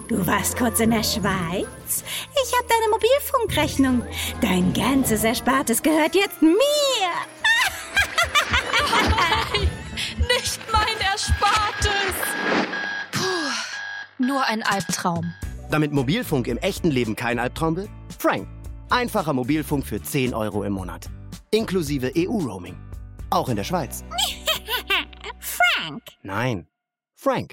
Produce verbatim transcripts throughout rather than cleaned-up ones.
Du warst kurz in der Schweiz? Ich habe deine Mobilfunkrechnung. Dein ganzes Erspartes gehört jetzt mir. Nein, nicht mein Erspartes. Puh, nur ein Albtraum. Damit Mobilfunk im echten Leben kein Albtraum wird? Frank. Einfacher Mobilfunk für zehn Euro im Monat. Inklusive E U-Roaming. Auch in der Schweiz. Frank. Nein, Frank.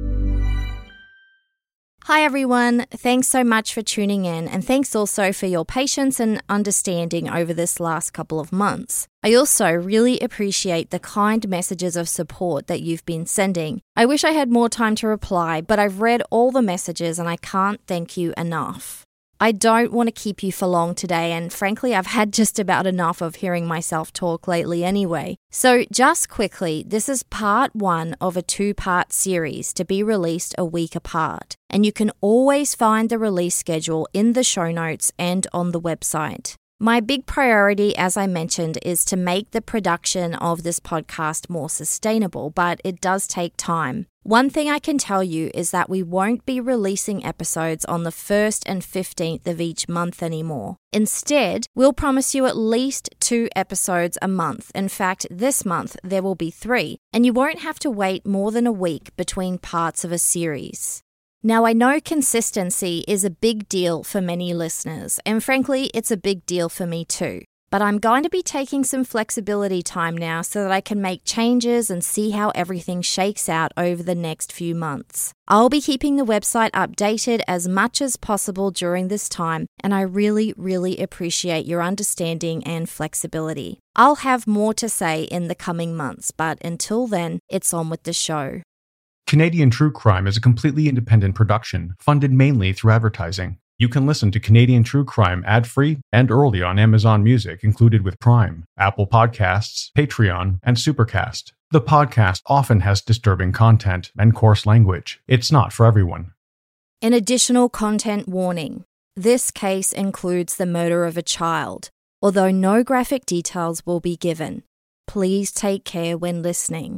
Hi everyone, thanks so much for tuning in, and thanks also for your patience and understanding over this last couple of months. I also really appreciate the kind messages of support that you've been sending. I wish I had more time to reply, but I've read all the messages and I can't thank you enough. I don't want to keep you for long today, and frankly, I've had just about enough of hearing myself talk lately anyway. So just quickly, this is part one of a two-part series to be released a week apart, and you can always find the release schedule in the show notes and on the website. My big priority, as I mentioned, is to make the production of this podcast more sustainable, but it does take time. One thing I can tell you is that we won't be releasing episodes on the first and fifteenth of each month anymore. Instead, we'll promise you at least two episodes a month. In fact, this month there will be three, and you won't have to wait more than a week between parts of a series. Now, I know consistency is a big deal for many listeners, and frankly, it's a big deal for me too. But I'm going to be taking some flexibility time now so that I can make changes and see how everything shakes out over the next few months. I'll be keeping the website updated as much as possible during this time, and I really, really appreciate your understanding and flexibility. I'll have more to say in the coming months, but until then, it's on with the show. Canadian True Crime is a completely independent production, funded mainly through advertising. You can listen to Canadian True Crime ad-free and early on Amazon Music, included with Prime, Apple Podcasts, Patreon, and Supercast. The podcast often has disturbing content and coarse language. It's not for everyone. An additional content warning. This case includes the murder of a child, although no graphic details will be given. Please take care when listening.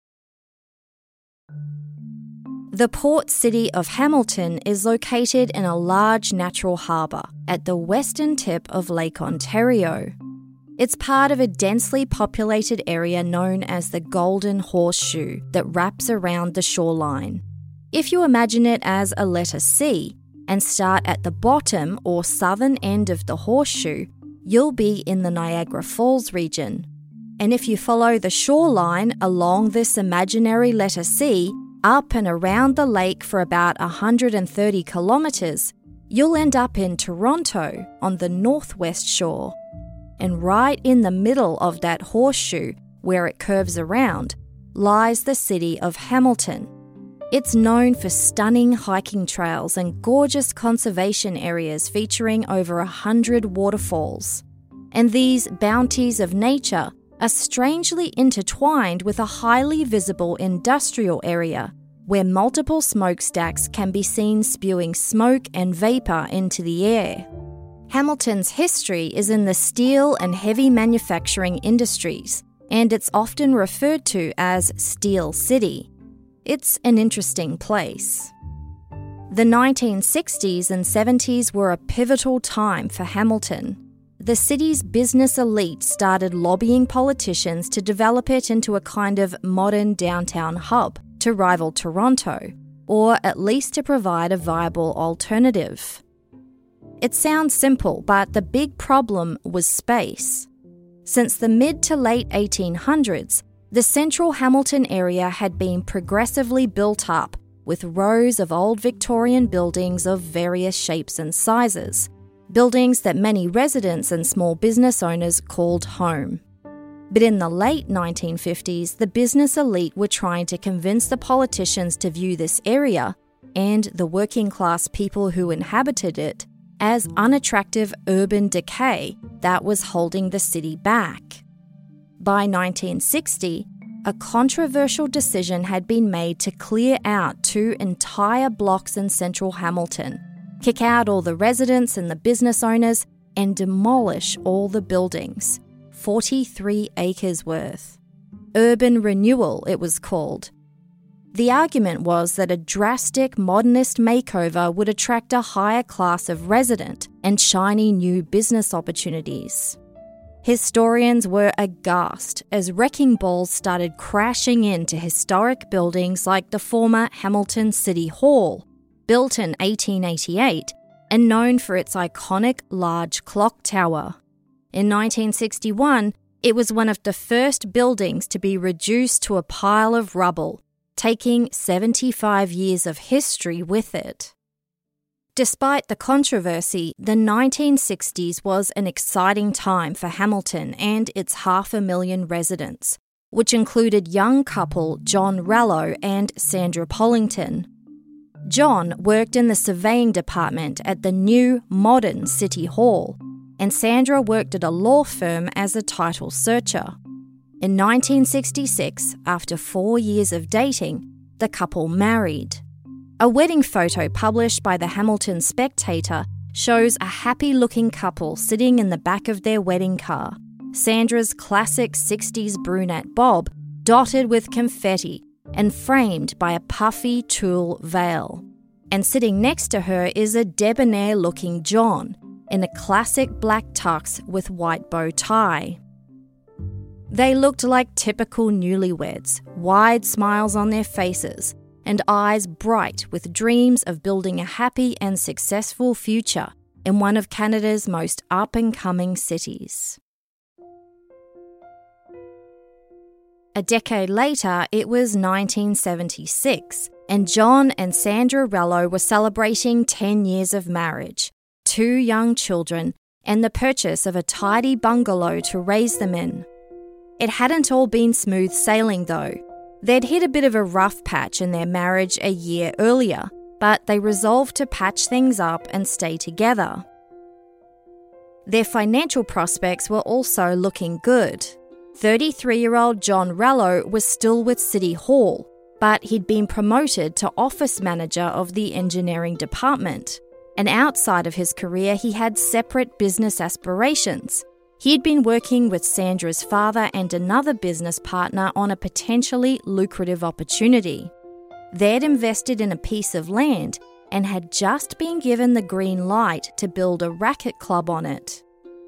The port city of Hamilton is located in a large natural harbour at the western tip of Lake Ontario. It's part of a densely populated area known as the Golden Horseshoe that wraps around the shoreline. If you imagine it as a letter C and start at the bottom or southern end of the horseshoe, you'll be in the Niagara Falls region. And if you follow the shoreline along this imaginary letter C, up and around the lake for about one hundred thirty kilometres, you'll end up in Toronto on the northwest shore. And right in the middle of that horseshoe, where it curves around, lies the city of Hamilton. It's known for stunning hiking trails and gorgeous conservation areas featuring over a hundred waterfalls. And these bounties of nature are strangely intertwined with a highly visible industrial area where multiple smokestacks can be seen spewing smoke and vapour into the air. Hamilton's history is in the steel and heavy manufacturing industries, and it's often referred to as Steel City. It's an interesting place. The nineteen sixties and seventies were a pivotal time for Hamilton. The city's business elite started lobbying politicians to develop it into a kind of modern downtown hub to rival Toronto, or at least to provide a viable alternative. It sounds simple, but the big problem was space. Since the mid to late eighteen hundreds, the central Hamilton area had been progressively built up with rows of old Victorian buildings of various shapes and sizes. Buildings that many residents and small business owners called home. But in the late nineteen fifties, the business elite were trying to convince the politicians to view this area, and the working class people who inhabited it, as unattractive urban decay that was holding the city back. By nineteen sixty, a controversial decision had been made to clear out two entire blocks in central Hamilton, kick out all the residents and the business owners, and demolish all the buildings, forty-three acres worth. Urban renewal, it was called. The argument was that a drastic modernist makeover would attract a higher class of resident and shiny new business opportunities. Historians were aghast as wrecking balls started crashing into historic buildings like the former Hamilton City Hall, built in eighteen eighty-eight and known for its iconic large clock tower. In nineteen sixty-one, it was one of the first buildings to be reduced to a pile of rubble, taking seventy-five years of history with it. Despite the controversy, the nineteen sixties was an exciting time for Hamilton and its half a million residents, which included young couple John Rallo and Sandra Pollington. John worked in the surveying department at the new, modern City Hall, and Sandra worked at a law firm as a title searcher. In nineteen sixty-six, after four years of dating, the couple married. A wedding photo published by the Hamilton Spectator shows a happy-looking couple sitting in the back of their wedding car, Sandra's classic sixties brunette bob, dotted with confetti and framed by a puffy tulle veil. And sitting next to her is a debonair-looking John, in a classic black tux with white bow tie. They looked like typical newlyweds, wide smiles on their faces, and eyes bright with dreams of building a happy and successful future in one of Canada's most up-and-coming cities. A decade later, it was nineteen seventy-six, and John and Sandra Rallo were celebrating ten years of marriage, two young children, and the purchase of a tidy bungalow to raise them in. It hadn't all been smooth sailing though. They'd hit a bit of a rough patch in their marriage a year earlier, but they resolved to patch things up and stay together. Their financial prospects were also looking good. thirty-three-year-old John Rallo was still with City Hall, but he'd been promoted to office manager of the engineering department. And outside of his career, he had separate business aspirations. He'd been working with Sandra's father and another business partner on a potentially lucrative opportunity. They'd invested in a piece of land and had just been given the green light to build a racket club on it.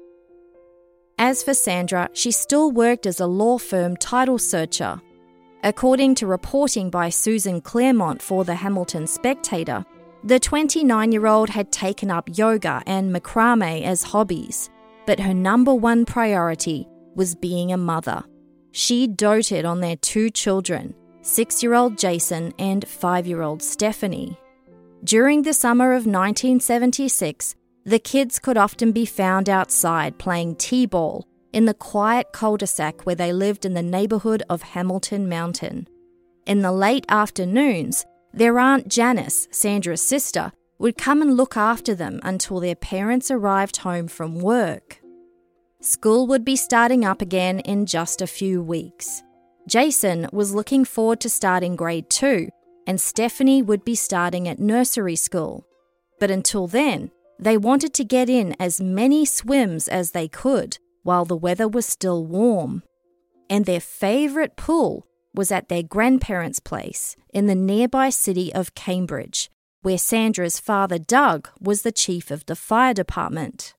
As for Sandra, she still worked as a law firm title searcher. According to reporting by Susan Claremont for the Hamilton Spectator, the twenty-nine-year-old had taken up yoga and macrame as hobbies, but her number one priority was being a mother. She doted on their two children, six-year-old Jason and five-year-old Stephanie. During the summer of nineteen seventy-six, the kids could often be found outside playing t-ball in the quiet cul-de-sac where they lived in the neighbourhood of Hamilton Mountain. In the late afternoons, their Aunt Janice, Sandra's sister, would come and look after them until their parents arrived home from work. School would be starting up again in just a few weeks. Jason was looking forward to starting grade two, and Stephanie would be starting at nursery school. But until then, they wanted to get in as many swims as they could while the weather was still warm. And their favourite pool was at their grandparents' place in the nearby city of Cambridge, where Sandra's father Doug was the chief of the fire department.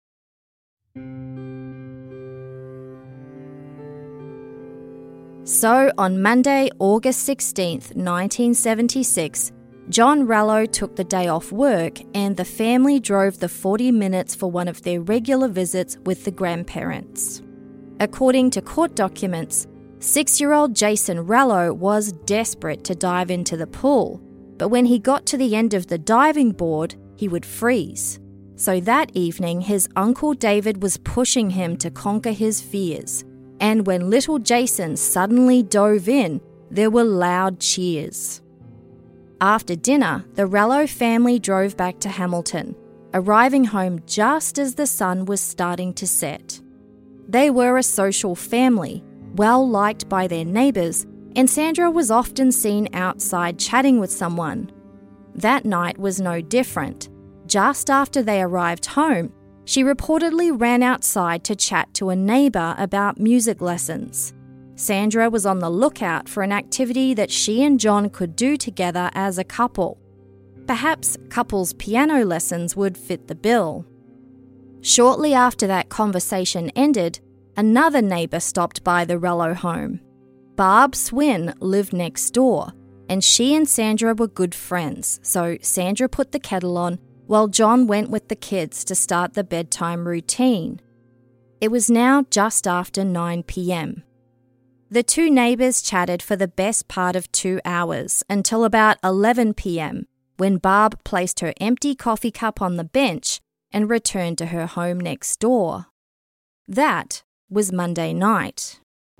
So on Monday, August sixteenth, nineteen seventy-six, John Rallo took the day off work and the family drove the forty minutes for one of their regular visits with the grandparents. According to court documents, six-year-old Jason Rallo was desperate to dive into the pool, but when he got to the end of the diving board, he would freeze. So that evening, his uncle David was pushing him to conquer his fears, and when little Jason suddenly dove in, there were loud cheers. After dinner, the Rallo family drove back to Hamilton, arriving home just as the sun was starting to set. They were a social family, well liked by their neighbours, and Sandra was often seen outside chatting with someone. That night was no different. Just after they arrived home, she reportedly ran outside to chat to a neighbour about music lessons. Sandra was on the lookout for an activity that she and John could do together as a couple. Perhaps couples piano lessons would fit the bill. Shortly after that conversation ended, another neighbour stopped by the Rello home. Barb Swin lived next door, and she and Sandra were good friends, so Sandra put the kettle on while John went with the kids to start the bedtime routine. It was now just after nine p.m. The two neighbours chatted for the best part of two hours until about eleven p.m, when Barb placed her empty coffee cup on the bench and returned to her home next door. That was Monday night.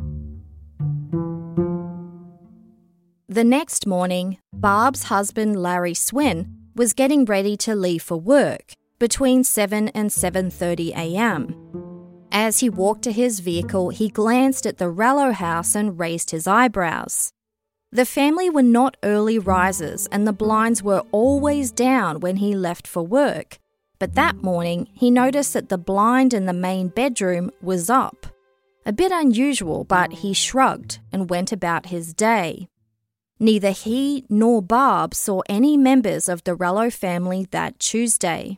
The next morning, Barb's husband Larry Swin was getting ready to leave for work between seven and seven thirty a.m. As he walked to his vehicle, he glanced at the Rello house and raised his eyebrows. The family were not early risers and the blinds were always down when he left for work, but that morning he noticed that the blind in the main bedroom was up. A bit unusual, but he shrugged and went about his day. Neither he nor Barb saw any members of the Rello family that Tuesday.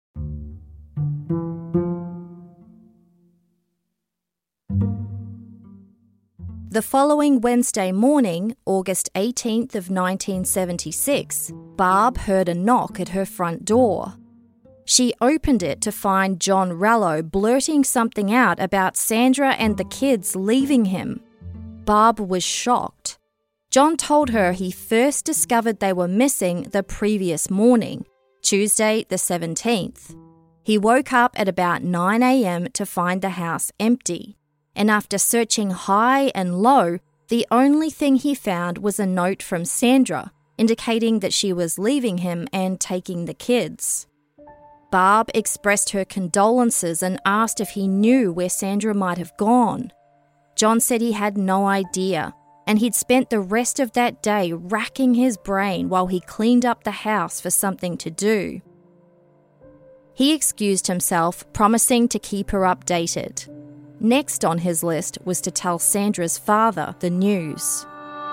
The following Wednesday morning, August eighteenth of nineteen seventy-six, Barb heard a knock at her front door. She opened it to find John Rello blurting something out about Sandra and the kids leaving him. Barb was shocked. John told her he first discovered they were missing the previous morning, Tuesday the seventeenth. He woke up at about nine a.m. to find the house empty, and after searching high and low, the only thing he found was a note from Sandra indicating that she was leaving him and taking the kids. Barb expressed her condolences and asked if he knew where Sandra might have gone. John said he had no idea, and he'd spent the rest of that day racking his brain while he cleaned up the house for something to do. He excused himself, promising to keep her updated. Next on his list was to tell Sandra's father the news.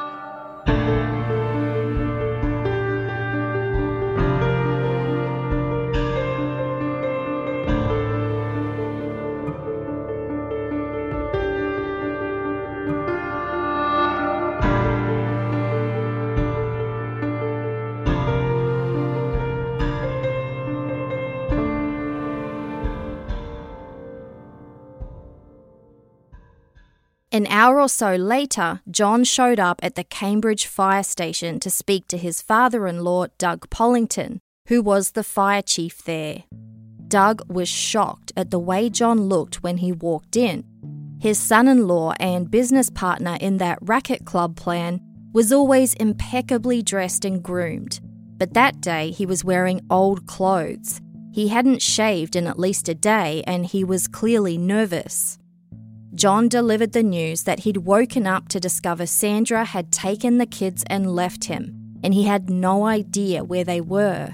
An hour or so later, John showed up at the Cambridge fire station to speak to his father-in-law, Doug Pollington, who was the fire chief there. Doug was shocked at the way John looked when he walked in. His son-in-law and business partner in that racket club plan was always impeccably dressed and groomed, but that day he was wearing old clothes. He hadn't shaved in at least a day and he was clearly nervous. John delivered the news that he'd woken up to discover Sandra had taken the kids and left him, and he had no idea where they were.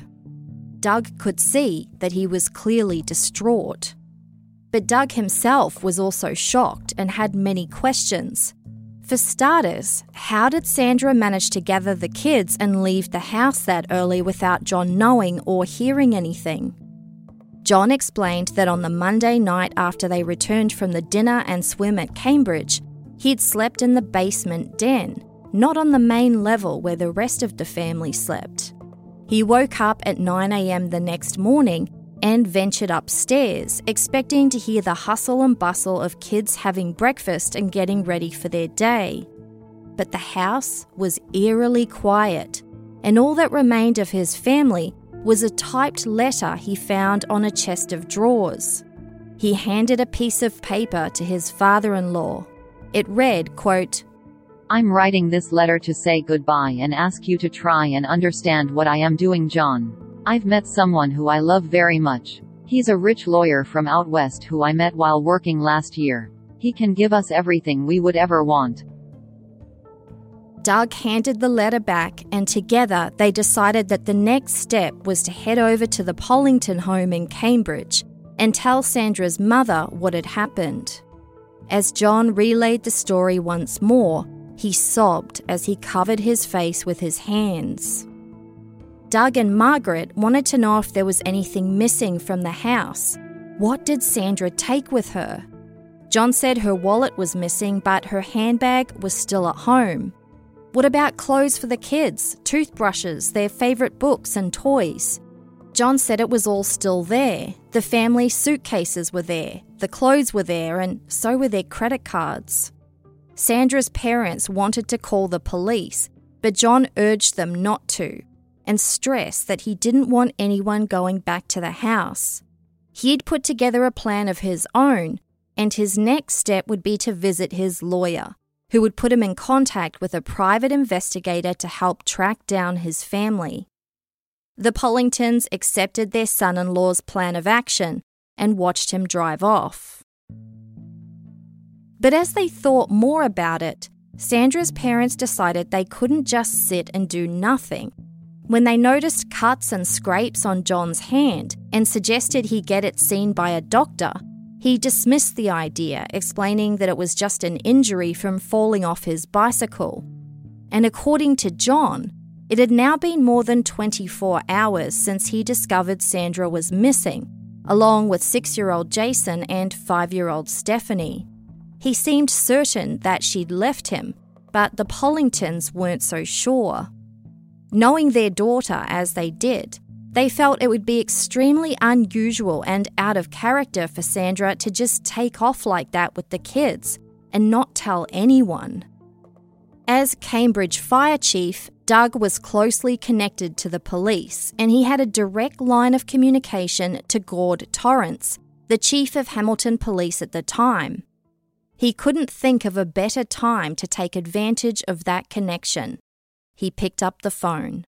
Doug could see that he was clearly distraught. But Doug himself was also shocked and had many questions. For starters, how did Sandra manage to gather the kids and leave the house that early without John knowing or hearing anything? John explained that on the Monday night after they returned from the dinner and swim at Cambridge, he'd slept in the basement den, not on the main level where the rest of the family slept. He woke up at nine a.m. the next morning and ventured upstairs, expecting to hear the hustle and bustle of kids having breakfast and getting ready for their day. But the house was eerily quiet, and all that remained of his family was a typed letter he found on a chest of drawers. He handed a piece of paper to his father-in-law. It read, quote, "I'm writing this letter to say goodbye and ask you to try and understand what I am doing, John. I've met someone who I love very much. He's a rich lawyer from out west who I met while working last year. He can give us everything we would ever want." Doug handed the letter back, and together they decided that the next step was to head over to the Pollington home in Cambridge and tell Sandra's mother what had happened. As John relayed the story once more, he sobbed as he covered his face with his hands. Doug and Margaret wanted to know if there was anything missing from the house. What did Sandra take with her? John said her wallet was missing, but her handbag was still at home. What about clothes for the kids, toothbrushes, their favourite books and toys? John said it was all still there. The family suitcases were there, the clothes were there, and so were their credit cards. Sandra's parents wanted to call the police, but John urged them not to, and stressed that he didn't want anyone going back to the house. He'd put together a plan of his own, and his next step would be to visit his lawyer, who would put him in contact with a private investigator to help track down his family. The Pollingtons accepted their son-in-law's plan of action and watched him drive off. But as they thought more about it, Sandra's parents decided they couldn't just sit and do nothing. When they noticed cuts and scrapes on John's hand and suggested he get it seen by a doctor, he dismissed the idea, explaining that it was just an injury from falling off his bicycle. And according to John, it had now been more than twenty-four hours since he discovered Sandra was missing, along with six-year-old Jason and five-year-old Stephanie. He seemed certain that she'd left him, but the Pollingtons weren't so sure. Knowing their daughter as they did, they felt it would be extremely unusual and out of character for Sandra to just take off like that with the kids and not tell anyone. As Cambridge Fire Chief, Doug was closely connected to the police, and he had a direct line of communication to Gord Torrance, the chief of Hamilton Police at the time. He couldn't think of a better time to take advantage of that connection. He picked up the phone.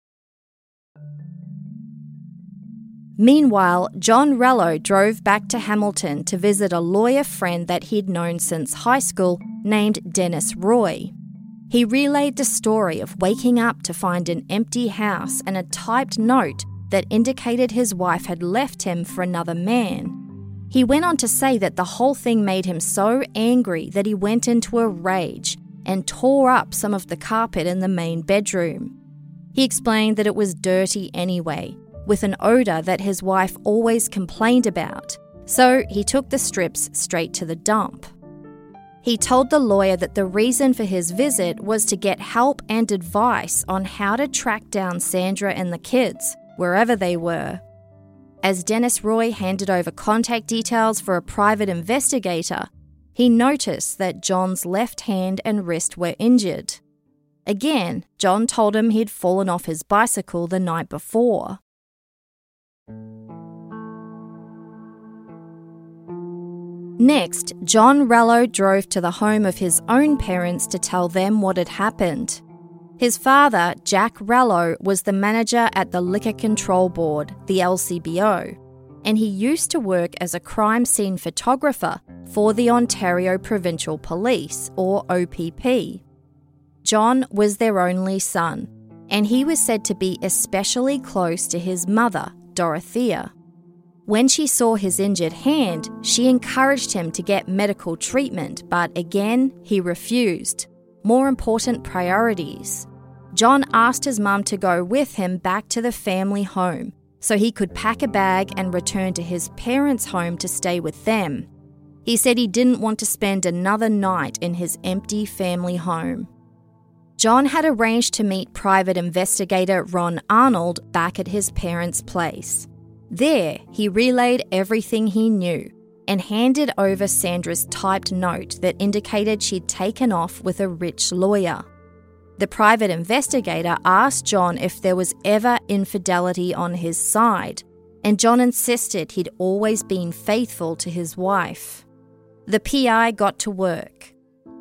Meanwhile, John Rello drove back to Hamilton to visit a lawyer friend that he'd known since high school named Dennis Roy. He relayed the story of waking up to find an empty house and a typed note that indicated his wife had left him for another man. He went on to say that the whole thing made him so angry that he went into a rage and tore up some of the carpet in the main bedroom. He explained that it was dirty anyway, with an odour that his wife always complained about, so he took the strips straight to the dump. He told the lawyer that the reason for his visit was to get help and advice on how to track down Sandra and the kids, wherever they were. As Dennis Roy handed over contact details for a private investigator, he noticed that John's left hand and wrist were injured. Again, John told him he'd fallen off his bicycle the night before. Next, John Rello drove to the home of his own parents to tell them what had happened. His father, Jack Rello, was the manager at the Liquor Control Board, the L C B O, and he used to work as a crime scene photographer for the Ontario Provincial Police, or O P P. John was their only son, and he was said to be especially close to his mother, Dorothea. When she saw his injured hand, she encouraged him to get medical treatment, but again, he refused. More important priorities. John asked his mum to go with him back to the family home so he could pack a bag and return to his parents' home to stay with them. He said he didn't want to spend another night in his empty family home. John had arranged to meet private investigator Ron Arnold back at his parents' place. There, he relayed everything he knew and handed over Sandra's typed note that indicated she'd taken off with a rich lawyer. The private investigator asked John if there was ever infidelity on his side, and John insisted he'd always been faithful to his wife. The P I got to work.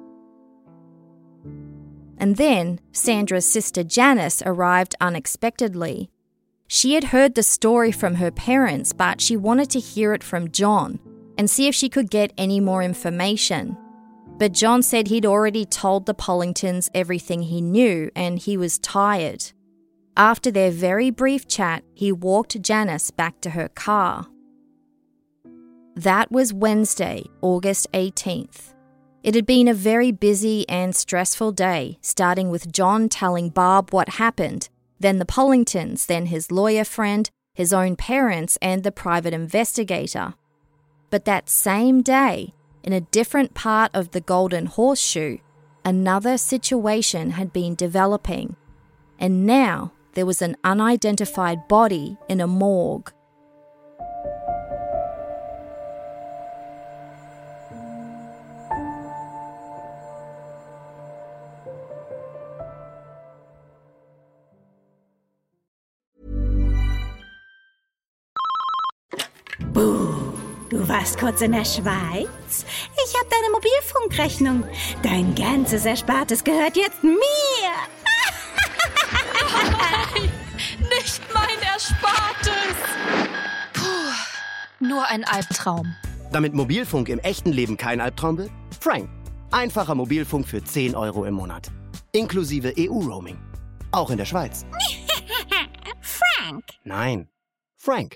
And then Sandra's sister Janice arrived unexpectedly. She had heard the story from her parents, but she wanted to hear it from John and see if she could get any more information. But John said he'd already told the Pollingtons everything he knew and he was tired. After their very brief chat, he walked Janice back to her car. That was Wednesday, August eighteenth. It had been a very busy and stressful day, starting with John telling Barb what happened, then the Pollingtons, then his lawyer friend, his own parents, and the private investigator. But that same day, in a different part of the Golden Horseshoe, another situation had been developing, and now there was an unidentified body in a morgue. Buh, du warst kurz in der Schweiz? Ich habe deine Mobilfunkrechnung. Dein ganzes Erspartes gehört jetzt mir. Nein, nicht mein Erspartes. Puh, nur ein Albtraum. Damit Mobilfunk im echten Leben kein Albtraum wird? Frank. Einfacher Mobilfunk für zehn Euro im Monat. Inklusive E U-Roaming. Auch in der Schweiz. Frank. Nein, Frank.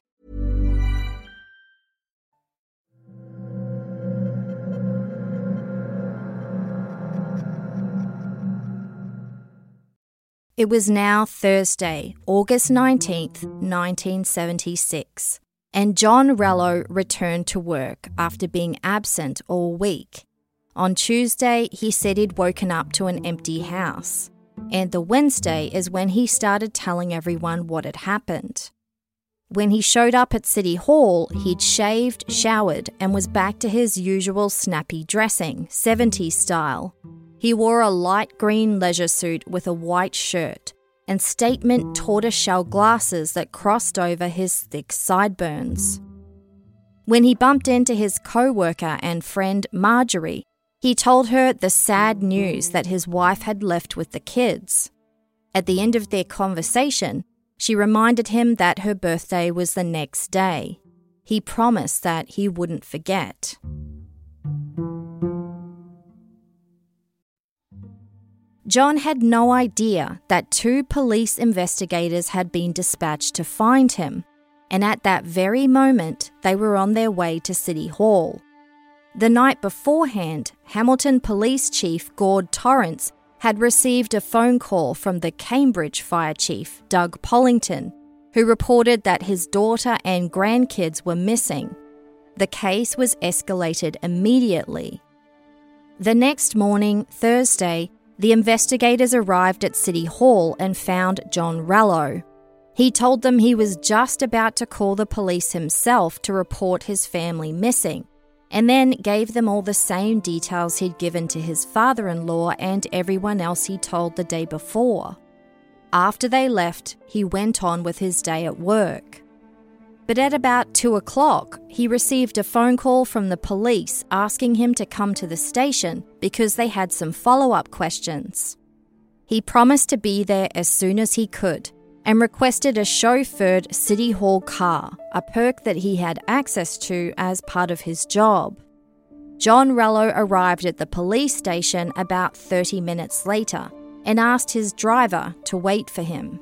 It was now Thursday, August nineteenth, nineteen seventy-six, and John Rello returned to work after being absent all week. On Tuesday, he said he'd woken up to an empty house, and the Wednesday is when he started telling everyone what had happened. When he showed up at City Hall, he'd shaved, showered, and was back to his usual snappy dressing, seventies style. He wore a light green leisure suit with a white shirt and statement tortoiseshell glasses that crossed over his thick sideburns. When he bumped into his co-worker and friend Marjorie, he told her the sad news that his wife had left with the kids. At the end of their conversation, she reminded him that her birthday was the next day. He promised that he wouldn't forget. John had no idea that two police investigators had been dispatched to find him, and at that very moment they were on their way to City Hall. The night beforehand, Hamilton Police Chief Gord Torrance had received a phone call from the Cambridge Fire Chief, Doug Pollington, who reported that his daughter and grandkids were missing. The case was escalated immediately. The next morning, Thursday, the investigators arrived at City Hall and found John Rello. He told them he was just about to call the police himself to report his family missing, and then gave them all the same details he'd given to his father-in-law and everyone else he told the day before. After they left, he went on with his day at work. But at about two o'clock, he received a phone call from the police asking him to come to the station because they had some follow-up questions. He promised to be there as soon as he could and requested a chauffeured City Hall car, a perk that he had access to as part of his job. John Rello arrived at the police station about thirty minutes later and asked his driver to wait for him.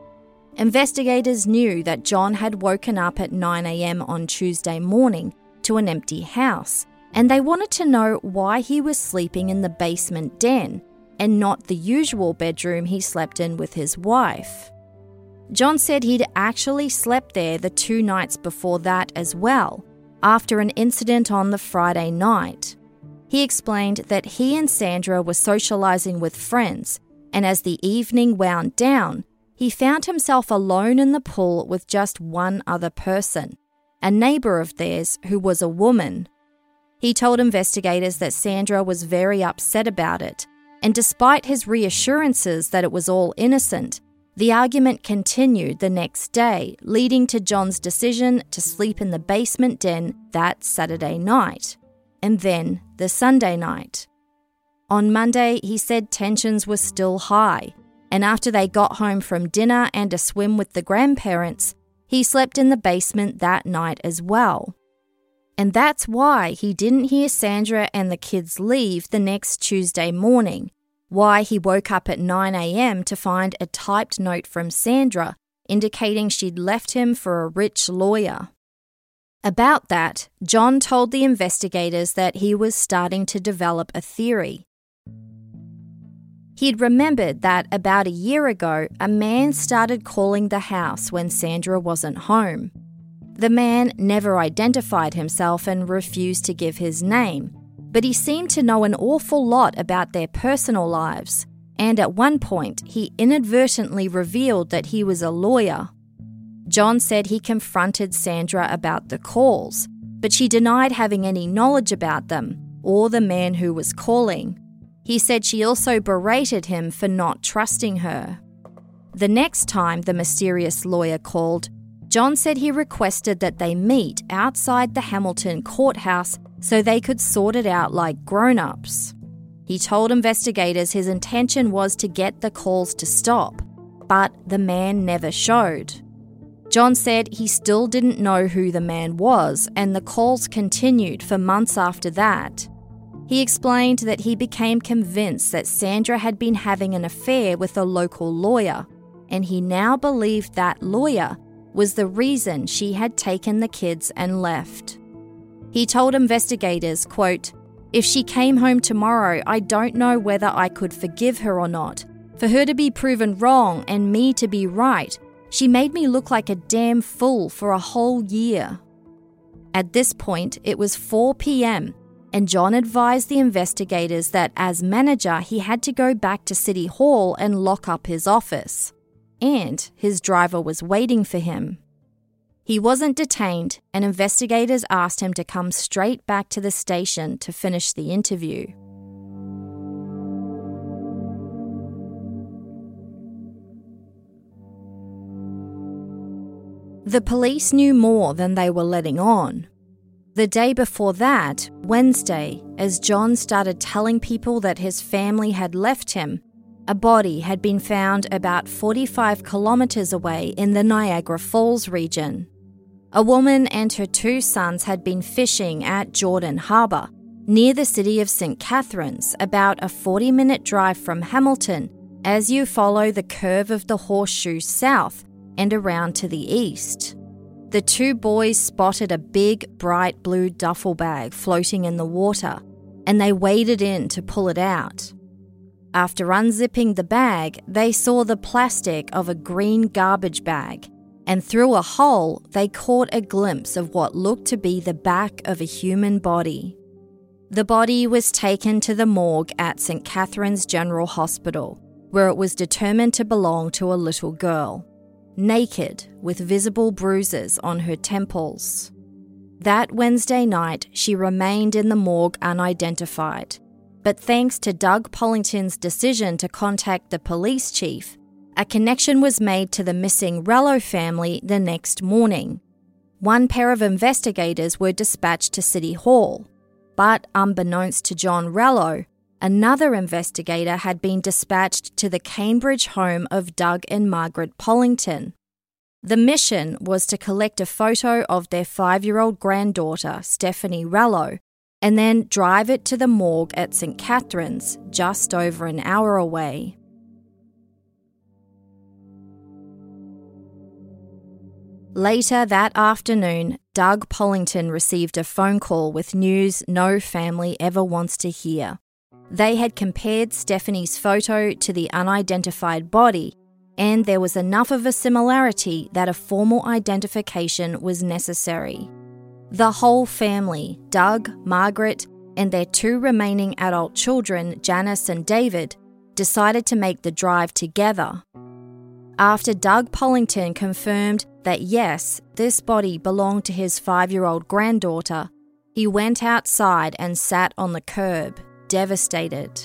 Investigators knew that John had woken up at nine a.m. on Tuesday morning to an empty house, and they wanted to know why he was sleeping in the basement den and not the usual bedroom he slept in with his wife. John said he'd actually slept there the two nights before that as well, after an incident on the Friday night. He explained that he and Sandra were socialising with friends, and as the evening wound down, he found himself alone in the pool with just one other person, a neighbour of theirs who was a woman. He told investigators that Sandra was very upset about it, and despite his reassurances that it was all innocent, the argument continued the next day, leading to John's decision to sleep in the basement den that Saturday night, and then the Sunday night. On Monday, he said tensions were still high, and after they got home from dinner and a swim with the grandparents, he slept in the basement that night as well. And that's why he didn't hear Sandra and the kids leave the next Tuesday morning, why he woke up at nine a.m. to find a typed note from Sandra indicating she'd left him for a rich lawyer. About that, John told the investigators that he was starting to develop a theory. He'd remembered that about a year ago, a man started calling the house when Sandra wasn't home. The man never identified himself and refused to give his name, but he seemed to know an awful lot about their personal lives, and at one point he inadvertently revealed that he was a lawyer. John said he confronted Sandra about the calls, but she denied having any knowledge about them or the man who was calling. He said she also berated him for not trusting her. The next time the mysterious lawyer called, John said he requested that they meet outside the Hamilton courthouse so they could sort it out like grown-ups. He told investigators his intention was to get the calls to stop, but the man never showed. John said he still didn't know who the man was, and the calls continued for months after that. He explained that he became convinced that Sandra had been having an affair with a local lawyer, and he now believed that lawyer was the reason she had taken the kids and left. He told investigators, quote, "If she came home tomorrow, I don't know whether I could forgive her or not. For her to be proven wrong and me to be right, she made me look like a damn fool for a whole year." At this point, it was four p.m., and John advised the investigators that as manager, he had to go back to City Hall and lock up his office. And his driver was waiting for him. He wasn't detained, and investigators asked him to come straight back to the station to finish the interview. The police knew more than they were letting on. The day before that, Wednesday, as John started telling people that his family had left him, a body had been found about forty-five kilometres away in the Niagara Falls region. A woman and her two sons had been fishing at Jordan Harbour, near the city of Saint Catharines, about a forty-minute drive from Hamilton, as you follow the curve of the horseshoe south and around to the east. The two boys spotted a big, bright blue duffel bag floating in the water, and they waded in to pull it out. After unzipping the bag, they saw the plastic of a green garbage bag, and through a hole, they caught a glimpse of what looked to be the back of a human body. The body was taken to the morgue at Saint Catharines General Hospital, where it was determined to belong to a little girl, naked with visible bruises on her temples. That Wednesday night, she remained in the morgue unidentified. But thanks to Doug Pollington's decision to contact the police chief, a connection was made to the missing Rello family the next morning. One pair of investigators were dispatched to City Hall, but unbeknownst to John Rello, another investigator had been dispatched to the Cambridge home of Doug and Margaret Pollington. The mission was to collect a photo of their five-year-old granddaughter, Stephanie Rello, and then drive it to the morgue at Saint Catharines, just over an hour away. Later that afternoon, Doug Pollington received a phone call with news no family ever wants to hear. They had compared Stephanie's photo to the unidentified body, and there was enough of a similarity that a formal identification was necessary. The whole family, Doug, Margaret, and their two remaining adult children, Janice and David, decided to make the drive together. After Doug Pollington confirmed that yes, this body belonged to his five-year-old granddaughter, he went outside and sat on the curb, devastated.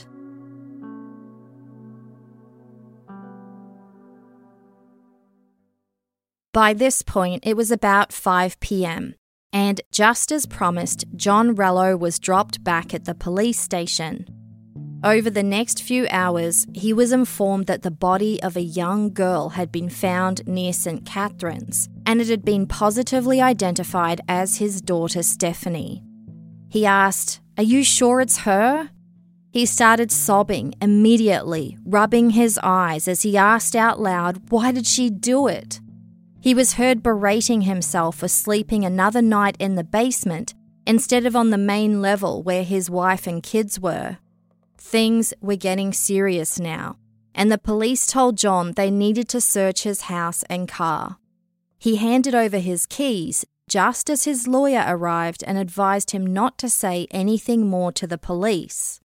By this point, it was about five p.m. and just as promised, John Rello was dropped back at the police station. Over the next few hours, he was informed that the body of a young girl had been found near Saint Catharines, and it had been positively identified as his daughter Stephanie. He asked, "Are you sure it's her?" He started sobbing immediately, rubbing his eyes as he asked out loud, "Why did she do it?" He was heard berating himself for sleeping another night in the basement instead of on the main level where his wife and kids were. Things were getting serious now, and the police told John they needed to search his house and car. He handed over his keys just as his lawyer arrived and advised him not to say anything more to the police.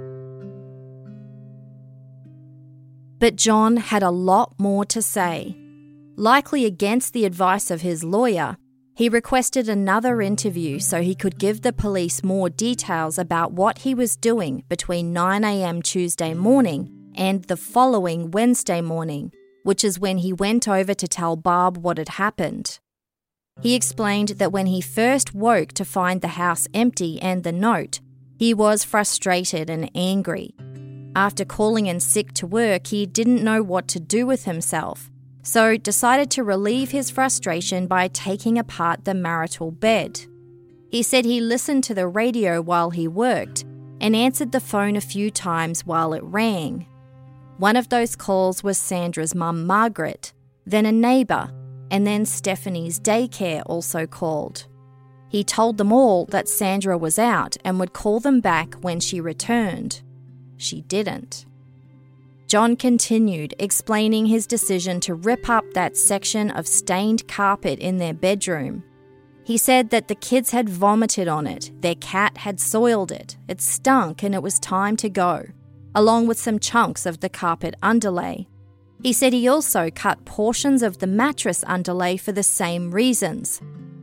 But John had a lot more to say. Likely against the advice of his lawyer, he requested another interview so he could give the police more details about what he was doing between nine a.m. Tuesday morning and the following Wednesday morning, which is when he went over to tell Barb what had happened. He explained that when he first woke to find the house empty and the note, he was frustrated and angry. After calling in sick to work, he didn't know what to do with himself, so decided to relieve his frustration by taking apart the marital bed. He said he listened to the radio while he worked and answered the phone a few times while it rang. One of those calls was Sandra's mum, Margaret, then a neighbour, and then Stephanie's daycare also called. He told them all that Sandra was out and would call them back when she returned. She didn't. John continued, explaining his decision to rip up that section of stained carpet in their bedroom. He said that the kids had vomited on it, their cat had soiled it, it stunk and it was time to go, along with some chunks of the carpet underlay. He said he also cut portions of the mattress underlay for the same reasons.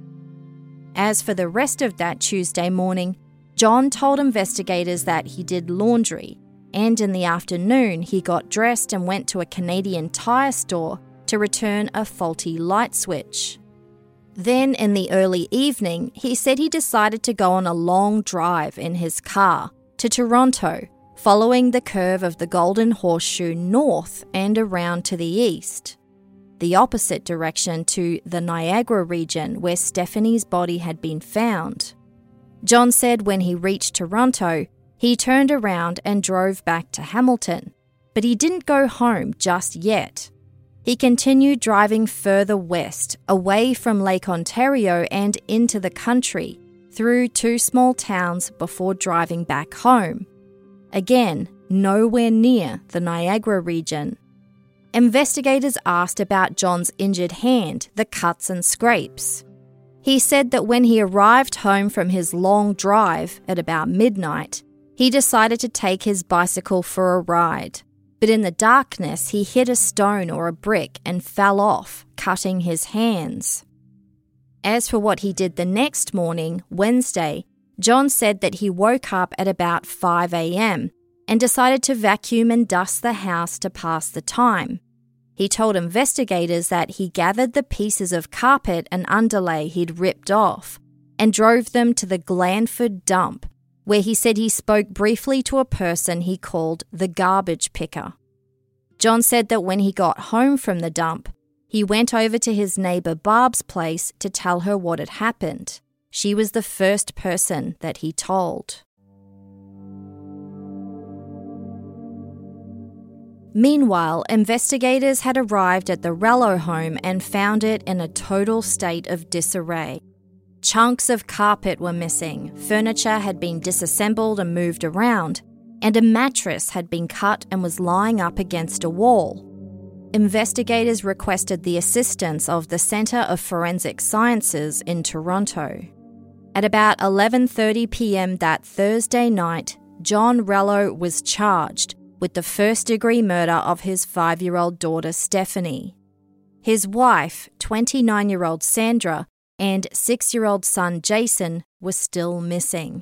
As for the rest of that Tuesday morning, John told investigators that he did laundry, and in the afternoon he got dressed and went to a Canadian Tire store to return a faulty light switch. Then in the early evening, he said he decided to go on a long drive in his car to Toronto, following the curve of the Golden Horseshoe north and around to the east, the opposite direction to the Niagara region where Stephanie's body had been found. John said when he reached Toronto, he turned around and drove back to Hamilton, but he didn't go home just yet. He continued driving further west, away from Lake Ontario and into the country, through two small towns before driving back home. Again, nowhere near the Niagara region. Investigators asked about John's injured hand, the cuts and scrapes. He said that when he arrived home from his long drive at about midnight, he decided to take his bicycle for a ride. But in the darkness, he hit a stone or a brick and fell off, cutting his hands. As for what he did the next morning, Wednesday, John said that he woke up at about five a.m. and decided to vacuum and dust the house to pass the time. He told investigators that he gathered the pieces of carpet and underlay he'd ripped off and drove them to the Glanford dump, where he said he spoke briefly to a person he called the garbage picker. John said that when he got home from the dump, he went over to his neighbour Barb's place to tell her what had happened. She was the first person that he told. Meanwhile, investigators had arrived at the Rello home and found it in a total state of disarray. Chunks of carpet were missing, furniture had been disassembled and moved around, and a mattress had been cut and was lying up against a wall. Investigators requested the assistance of the Centre of Forensic Sciences in Toronto. At about eleven thirty p.m. that Thursday night, John Rello was charged with the first-degree murder of his five-year-old daughter Stephanie. His wife, twenty-nine-year-old Sandra, and six-year-old son Jason were still missing.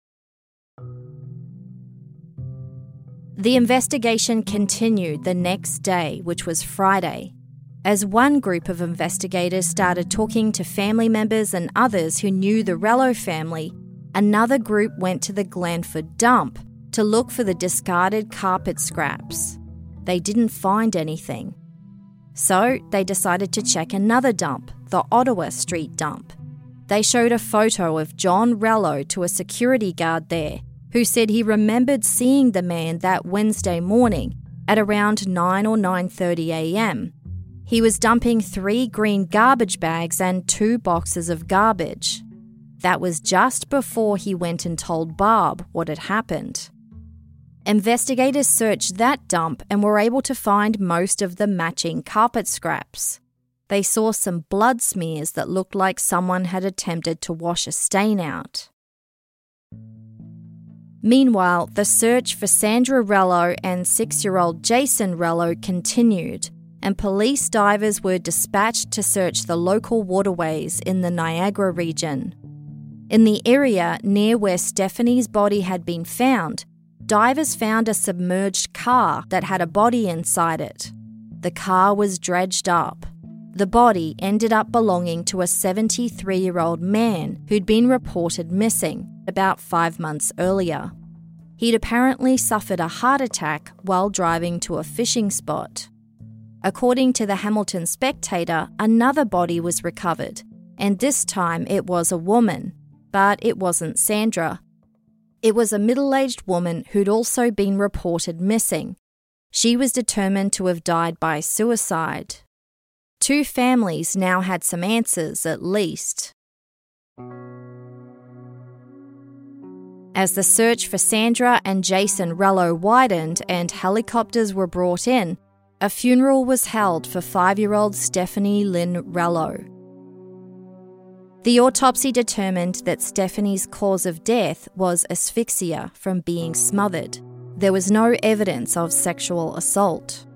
The investigation continued the next day, which was Friday. As one group of investigators started talking to family members and others who knew the Rello family, another group went to the Glanford dump to look for the discarded carpet scraps. They didn't find anything. So they decided to check another dump, the Ottawa Street dump. They showed a photo of John Rello to a security guard there, who said he remembered seeing the man that Wednesday morning at around nine or nine thirty a.m. He was dumping three green garbage bags and two boxes of garbage. That was just before he went and told Barb what had happened. Investigators searched that dump and were able to find most of the matching carpet scraps. They saw some blood smears that looked like someone had attempted to wash a stain out. Meanwhile, the search for Sandra Rello and six-year-old Jason Rello continued, and police divers were dispatched to search the local waterways in the Niagara region. In the area near where Stephanie's body had been found, divers found a submerged car that had a body inside it. The car was dredged up. The body ended up belonging to a seventy-three-year-old man who'd been reported missing about five months earlier. He'd apparently suffered a heart attack while driving to a fishing spot. According to the Hamilton Spectator, another body was recovered, and this time it was a woman, but it wasn't Sandra. It was a middle-aged woman who'd also been reported missing. She was determined to have died by suicide. Two families now had some answers, at least. As the search for Sandra and Jason Rello widened and helicopters were brought in, a funeral was held for five-year-old Stephanie Lynn Rello. The autopsy determined that Stephanie's cause of death was asphyxia from being smothered. There was no evidence of sexual assault.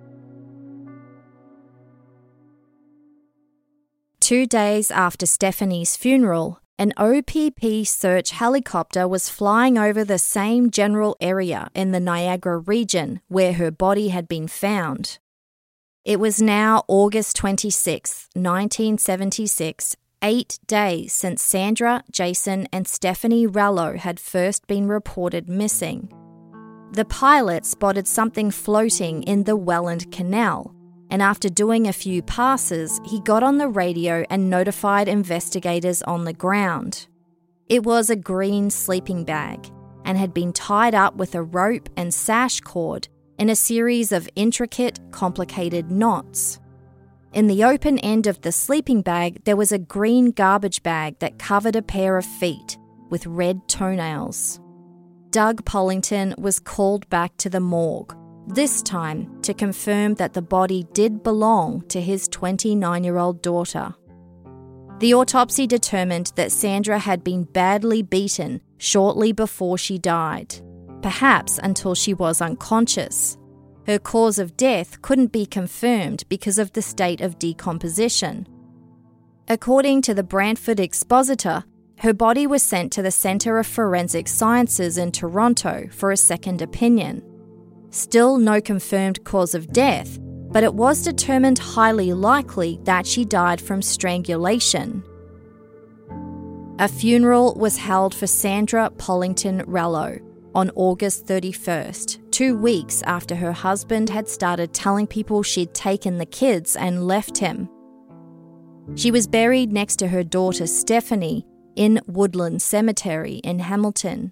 Two days after Stephanie's funeral, an O P P search helicopter was flying over the same general area in the Niagara region where her body had been found. It was now August twenty-sixth, nineteen seventy-six, eight days since Sandra, Jason, and Stephanie Rello had first been reported missing. The pilot spotted something floating in the Welland Canal, and after doing a few passes, he got on the radio and notified investigators on the ground. It was a green sleeping bag and had been tied up with a rope and sash cord in a series of intricate, complicated knots. In the open end of the sleeping bag, there was a green garbage bag that covered a pair of feet with red toenails. Doug Pollington was called back to the morgue, this time to confirm that the body did belong to his twenty-nine-year-old daughter. The autopsy determined that Sandra had been badly beaten shortly before she died, perhaps until she was unconscious. Her cause of death couldn't be confirmed because of the state of decomposition. According to the Brantford Expositor, her body was sent to the Centre of Forensic Sciences in Toronto for a second opinion. Still no confirmed cause of death, but it was determined highly likely that she died from strangulation. A funeral was held for Sandra Pollington Rello on August thirty-first, two weeks after her husband had started telling people she'd taken the kids and left him. She was buried next to her daughter Stephanie in Woodland Cemetery in Hamilton.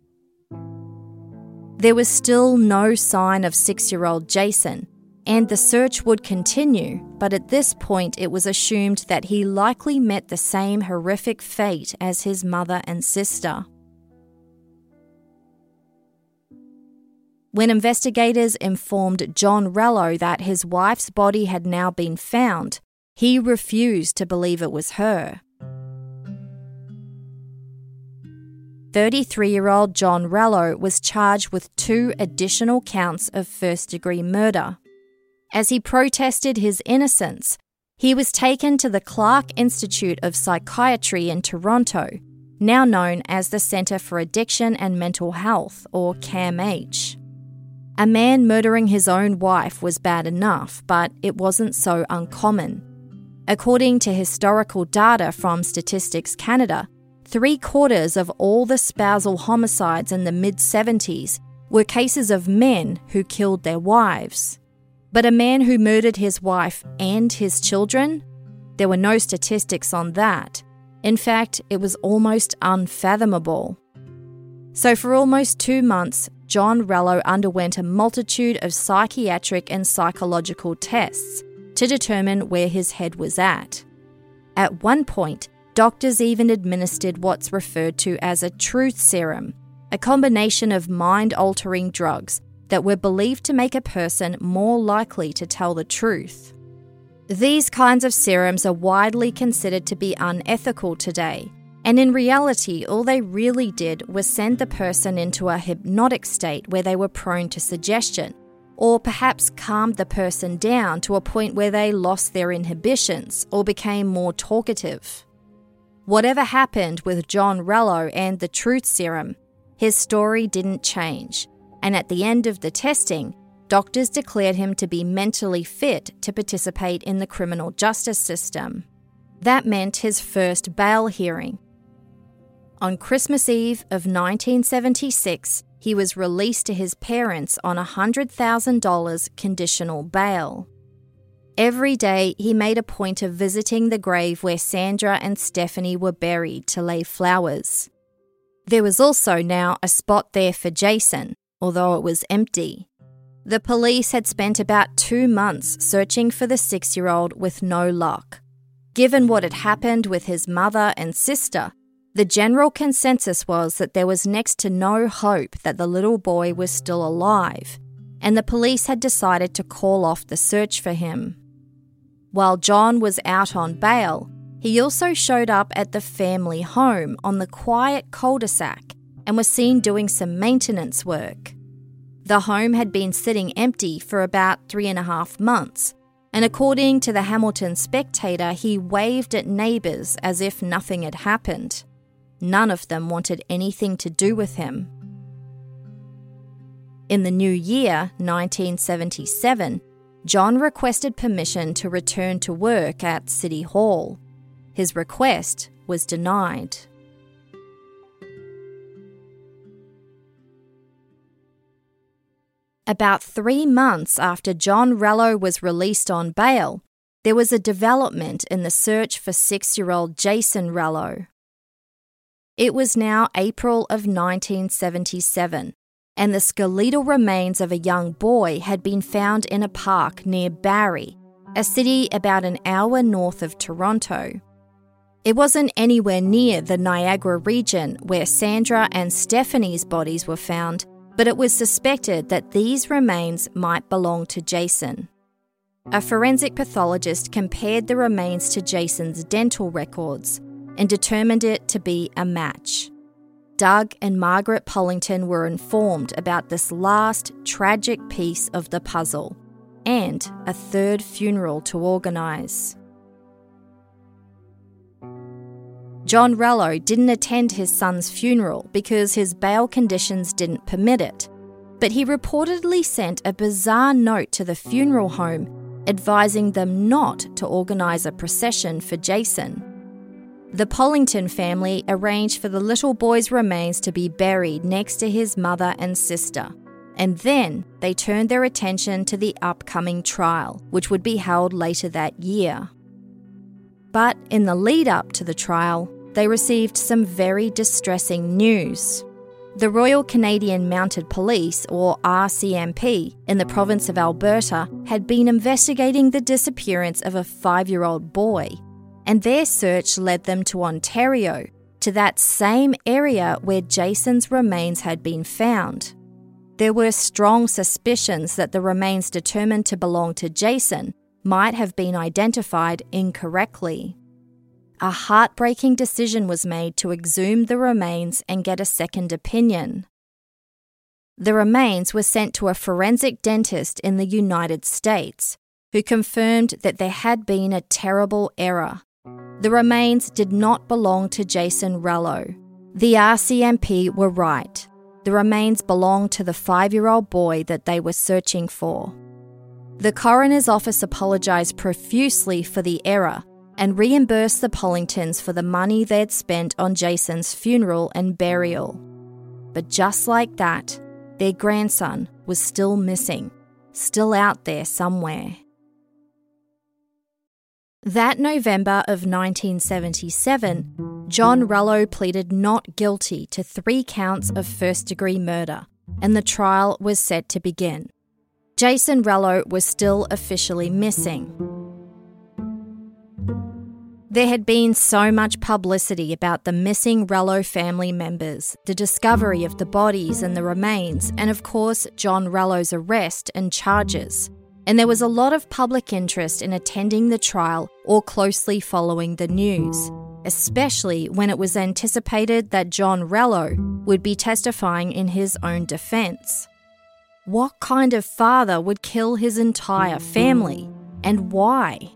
There was still no sign of six-year-old Jason, and the search would continue, but at this point it was assumed that he likely met the same horrific fate as his mother and sister. When investigators informed John Rello that his wife's body had now been found, he refused to believe it was her. thirty-three-year-old John Rello was charged with two additional counts of first-degree murder. As he protested his innocence, he was taken to the Clark Institute of Psychiatry in Toronto, now known as the Centre for Addiction and Mental Health, or C A M H. A man murdering his own wife was bad enough, but it wasn't so uncommon. According to historical data from Statistics Canada, three-quarters of all the spousal homicides in the mid-seventies were cases of men who killed their wives. But a man who murdered his wife and his children? There were no statistics on that. In fact, it was almost unfathomable. So for almost two months, John Rello underwent a multitude of psychiatric and psychological tests to determine where his head was at. At one point, doctors even administered what's referred to as a truth serum, a combination of mind-altering drugs that were believed to make a person more likely to tell the truth. These kinds of serums are widely considered to be unethical today, and in reality, all they really did was send the person into a hypnotic state where they were prone to suggestion, or perhaps calmed the person down to a point where they lost their inhibitions or became more talkative. Whatever happened with John Rello and the truth serum, his story didn't change, and at the end of the testing, doctors declared him to be mentally fit to participate in the criminal justice system. That meant his first bail hearing. On Christmas Eve of nineteen seventy-six, he was released to his parents on one hundred thousand dollars conditional bail. Every day, he made a point of visiting the grave where Sandra and Stephanie were buried to lay flowers. There was also now a spot there for Jason, although it was empty. The police had spent about two months searching for the six-year-old with no luck. Given what had happened with his mother and sister, the general consensus was that there was next to no hope that the little boy was still alive, and the police had decided to call off the search for him. While John was out on bail, he also showed up at the family home on the quiet cul-de-sac and was seen doing some maintenance work. The home had been sitting empty for about three and a half months, and according to the Hamilton Spectator, he waved at neighbours as if nothing had happened. None of them wanted anything to do with him. In the new year, nineteen seventy-seven, John requested permission to return to work at City Hall. His request was denied. About three months after John Rello was released on bail, there was a development in the search for six-year-old Jason Rello. It was now April of nineteen seventy-seven, and the skeletal remains of a young boy had been found in a park near Barrie, a city about an hour north of Toronto. It wasn't anywhere near the Niagara region where Sandra and Stephanie's bodies were found, but it was suspected that these remains might belong to Jason. A forensic pathologist compared the remains to Jason's dental records and determined it to be a match. Doug and Margaret Pollington were informed about this last tragic piece of the puzzle and a third funeral to organise. John Rello didn't attend his son's funeral because his bail conditions didn't permit it, but he reportedly sent a bizarre note to the funeral home advising them not to organise a procession for Jason. The Pollington family arranged for the little boy's remains to be buried next to his mother and sister, and then they turned their attention to the upcoming trial, which would be held later that year. But in the lead-up to the trial, they received some very distressing news. The Royal Canadian Mounted Police, or R C M P, in the province of Alberta had been investigating the disappearance of a five-year-old boy, and their search led them to Ontario, to that same area where Jason's remains had been found. There were strong suspicions that the remains determined to belong to Jason might have been identified incorrectly. A heartbreaking decision was made to exhume the remains and get a second opinion. The remains were sent to a forensic dentist in the United States, who confirmed that there had been a terrible error. The remains did not belong to Jason Rello. The R C M P were right. The remains belonged to the five-year-old boy that they were searching for. The coroner's office apologised profusely for the error and reimbursed the Pollingtons for the money they'd spent on Jason's funeral and burial. But just like that, their grandson was still missing, still out there somewhere. That November of nineteen seventy-seven, John Rello pleaded not guilty to three counts of first-degree murder, and the trial was set to begin. Jason Rello was still officially missing. There had been so much publicity about the missing Rello family members, the discovery of the bodies and the remains, and of course John Rello's arrest and charges. And there was a lot of public interest in attending the trial or closely following the news, especially when it was anticipated that John Rello would be testifying in his own defence. What kind of father would kill his entire family, and why?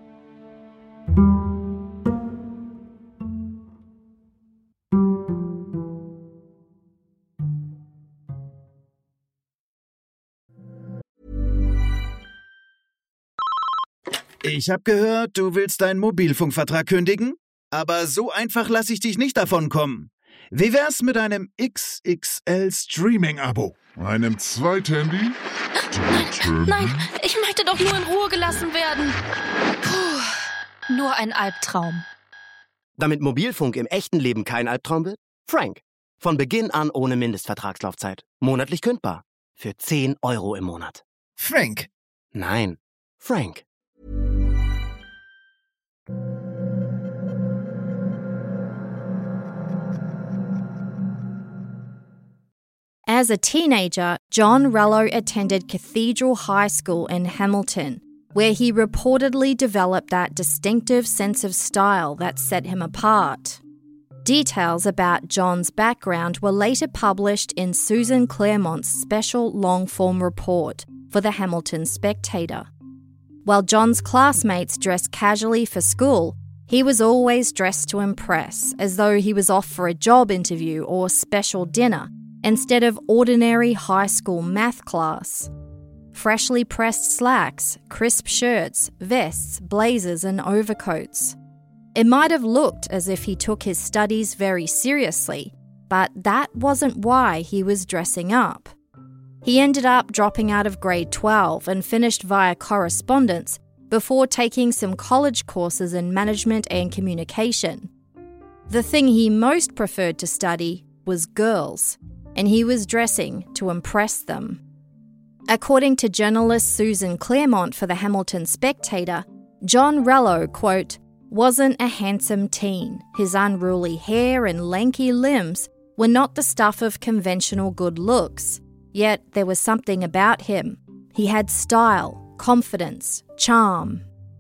Ich habe gehört, du willst deinen Mobilfunkvertrag kündigen? Aber so einfach lasse ich dich nicht davon kommen. Wie wär's mit einem X X L-Streaming-Abo? Einem Zweithandy? Nein, nein, ich möchte doch nur in Ruhe gelassen werden. Puh, nur ein Albtraum. Damit Mobilfunk im echten Leben kein Albtraum wird? Frank. Von Beginn an ohne Mindestvertragslaufzeit. Monatlich kündbar. Für zehn Euro im Monat. Frank. Nein, Frank. As a teenager, John Rello attended Cathedral High School in Hamilton, where he reportedly developed that distinctive sense of style that set him apart. Details about John's background were later published in Susan Claremont's special long-form report for the Hamilton Spectator. While John's classmates dressed casually for school, he was always dressed to impress, as though he was off for a job interview or special dinner, instead of ordinary high school math class. Freshly pressed slacks, crisp shirts, vests, blazers and overcoats. It might have looked as if he took his studies very seriously, but that wasn't why he was dressing up. He ended up dropping out of grade twelve and finished via correspondence before taking some college courses in management and communication. The thing he most preferred to study was girls, and he was dressing to impress them. According to journalist Susan Claremont for the Hamilton Spectator, John Rello, quote, wasn't a handsome teen. His unruly hair and lanky limbs were not the stuff of conventional good looks. Yet there was something about him. He had style, confidence, charm.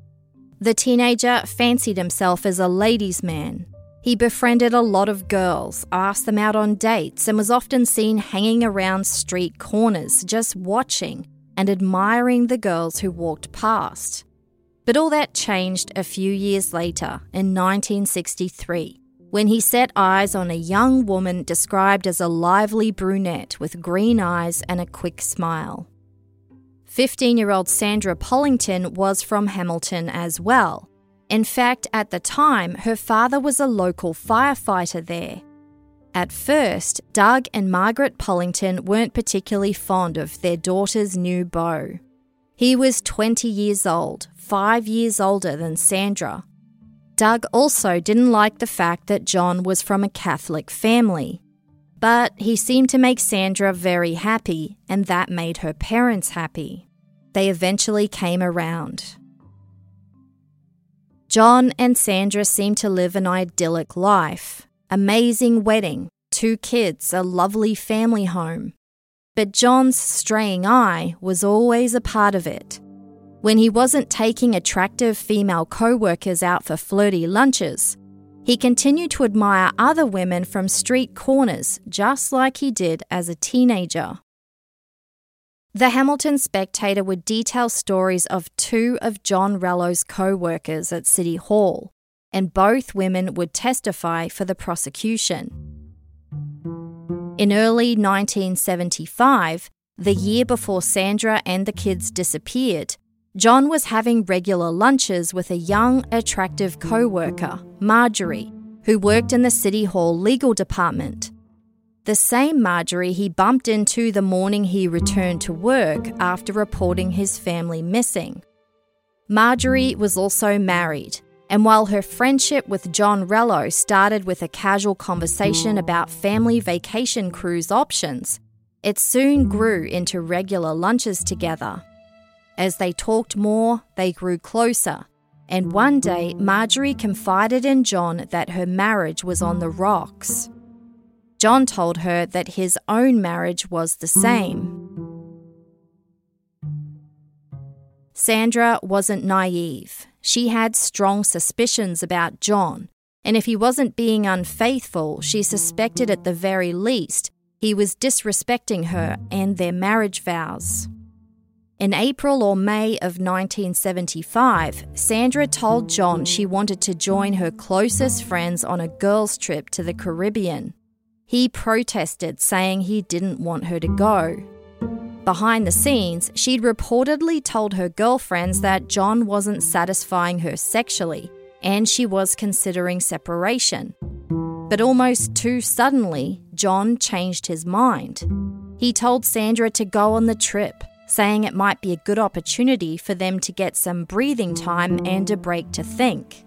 The teenager fancied himself as a ladies' man. He befriended a lot of girls, asked them out on dates, and was often seen hanging around street corners, just watching and admiring the girls who walked past. But all that changed a few years later, in nineteen sixty-three, when he set eyes on a young woman described as a lively brunette with green eyes and a quick smile. fifteen-year-old Sandra Pollington was from Hamilton as well. In fact, at the time, her father was a local firefighter there. At first, Doug and Margaret Pollington weren't particularly fond of their daughter's new beau. He was twenty years old, five years older than Sandra. Doug also didn't like the fact that John was from a Catholic family. But he seemed to make Sandra very happy, and that made her parents happy. They eventually came around. John and Sandra seemed to live an idyllic life. Amazing wedding, two kids, a lovely family home. But John's straying eye was always a part of it. When he wasn't taking attractive female co-workers out for flirty lunches, he continued to admire other women from street corners just like he did as a teenager. The Hamilton Spectator would detail stories of two of John Rello's co-workers at City Hall, and both women would testify for the prosecution. In early nineteen seventy-five, the year before Sandra and the kids disappeared, John was having regular lunches with a young, attractive co-worker, Marjorie, who worked in the City Hall legal department. The same Marjorie he bumped into the morning he returned to work after reporting his family missing. Marjorie was also married, and while her friendship with John Rello started with a casual conversation about family vacation cruise options, it soon grew into regular lunches together. As they talked more, they grew closer, and one day Marjorie confided in John that her marriage was on the rocks. John told her that his own marriage was the same. Sandra wasn't naive. She had strong suspicions about John, and if he wasn't being unfaithful, she suspected at the very least he was disrespecting her and their marriage vows. In April or May of nineteen seventy-five, Sandra told John she wanted to join her closest friends on a girls' trip to the Caribbean. He protested, saying he didn't want her to go. Behind the scenes, she'd reportedly told her girlfriends that John wasn't satisfying her sexually, and she was considering separation. But almost too suddenly, John changed his mind. He told Sandra to go on the trip, saying it might be a good opportunity for them to get some breathing time and a break to think.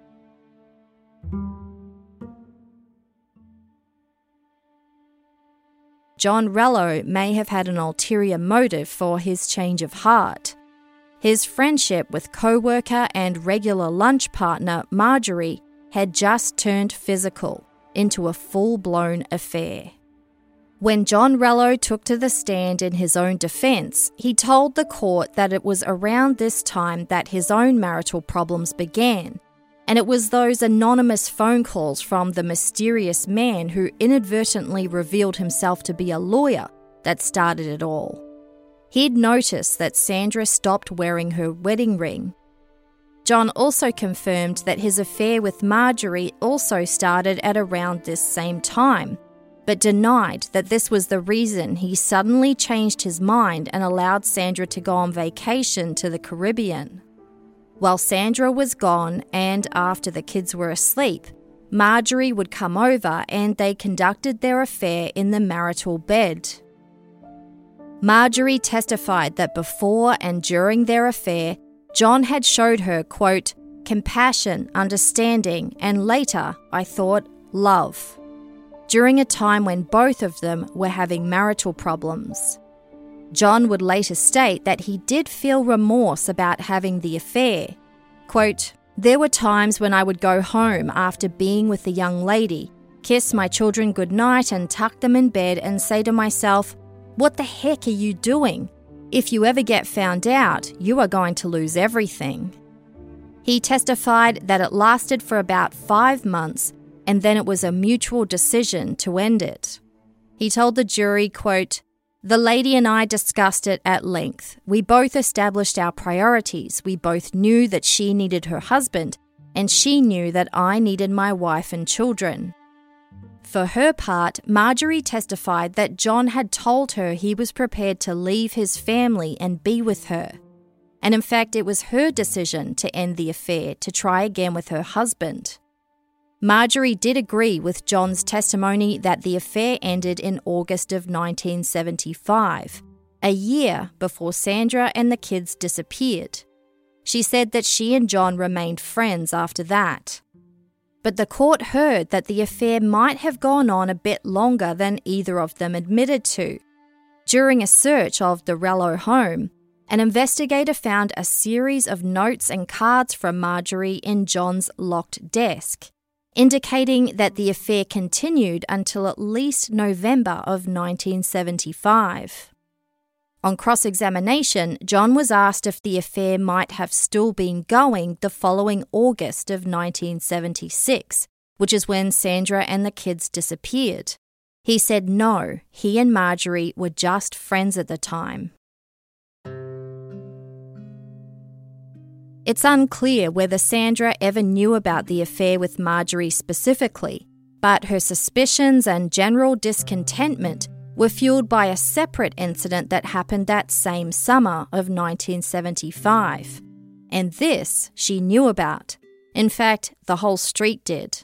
John Rello may have had an ulterior motive for his change of heart. His friendship with co-worker and regular lunch partner Marjorie had just turned physical into a full-blown affair. When John Rello took to the stand in his own defence, he told the court that it was around this time that his own marital problems began, and it was those anonymous phone calls from the mysterious man who inadvertently revealed himself to be a lawyer that started it all. He'd noticed that Sandra stopped wearing her wedding ring. John also confirmed that his affair with Marjorie also started at around this same time, but denied that this was the reason he suddenly changed his mind and allowed Sandra to go on vacation to the Caribbean. While Sandra was gone and after the kids were asleep, Marjorie would come over and they conducted their affair in the marital bed. Marjorie testified that before and during their affair, John had showed her, quote, compassion, understanding, and later, I thought, love, during a time when both of them were having marital problems. John would later state that he did feel remorse about having the affair. Quote, there were times when I would go home after being with the young lady, kiss my children goodnight and tuck them in bed and say to myself, what the heck are you doing? If you ever get found out, you are going to lose everything. He testified that it lasted for about five months and then it was a mutual decision to end it. He told the jury, quote, the lady and I discussed it at length. We both established our priorities. We both knew that she needed her husband, and she knew that I needed my wife and children. For her part, Marjorie testified that John had told her he was prepared to leave his family and be with her. And in fact, it was her decision to end the affair to try again with her husband. Marjorie did agree with John's testimony that the affair ended in August of nineteen seventy-five, a year before Sandra and the kids disappeared. She said that she and John remained friends after that. But the court heard that the affair might have gone on a bit longer than either of them admitted to. During a search of the Rello home, an investigator found a series of notes and cards from Marjorie in John's locked desk, indicating that the affair continued until at least November of nineteen seventy-five. On cross-examination, John was asked if the affair might have still been going the following August of nineteen seventy-six, which is when Sandra and the kids disappeared. He said no, he and Marjorie were just friends at the time. It's unclear whether Sandra ever knew about the affair with Marjorie specifically, but her suspicions and general discontentment were fueled by a separate incident that happened that same summer of nineteen seventy-five. And this she knew about. In fact, the whole street did.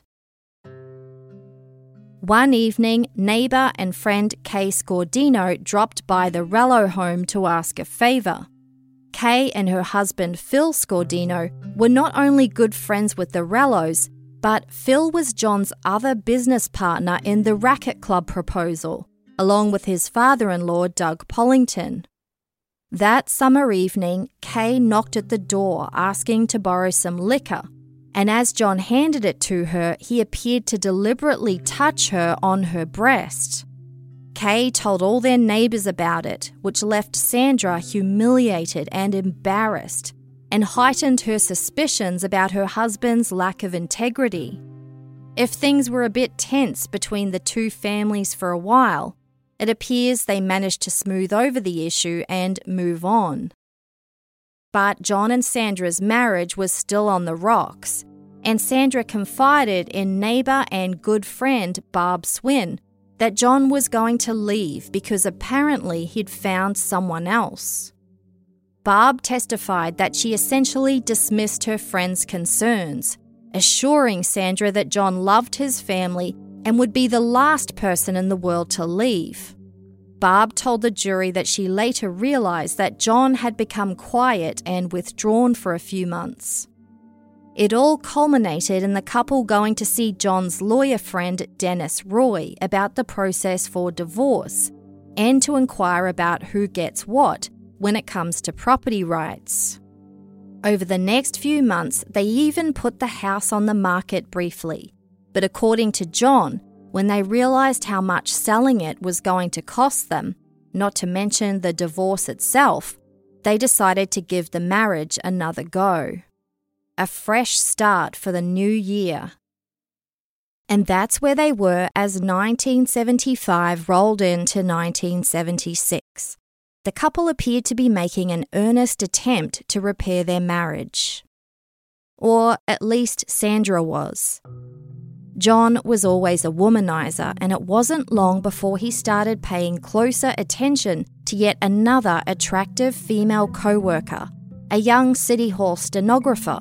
One evening, neighbour and friend Kay Scordino dropped by the Rello home to ask a favour. Kay and her husband Phil Scordino were not only good friends with the Rellos, but Phil was John's other business partner in the Racket Club proposal, along with his father-in-law Doug Pollington. That summer evening, Kay knocked at the door asking to borrow some liquor, and as John handed it to her, he appeared to deliberately touch her on her breast. Kay told all their neighbours about it, which left Sandra humiliated and embarrassed, and heightened her suspicions about her husband's lack of integrity. If things were a bit tense between the two families for a while, it appears they managed to smooth over the issue and move on. But John and Sandra's marriage was still on the rocks, and Sandra confided in neighbour and good friend Barb Swin that John was going to leave because apparently he'd found someone else. Barb testified that she essentially dismissed her friend's concerns, assuring Sandra that John loved his family and would be the last person in the world to leave. Barb told the jury that she later realised that John had become quiet and withdrawn for a few months. It all culminated in the couple going to see John's lawyer friend Dennis Roy about the process for divorce and to inquire about who gets what when it comes to property rights. Over the next few months, they even put the house on the market briefly, but according to John, when they realised how much selling it was going to cost them, not to mention the divorce itself, they decided to give the marriage another go. A fresh start for the new year. And that's where they were as nineteen seventy-five rolled into nineteen seventy-six. The couple appeared to be making an earnest attempt to repair their marriage. Or at least Sandra was. John was always a womanizer, and it wasn't long before he started paying closer attention to yet another attractive female co-worker, a young City Hall stenographer.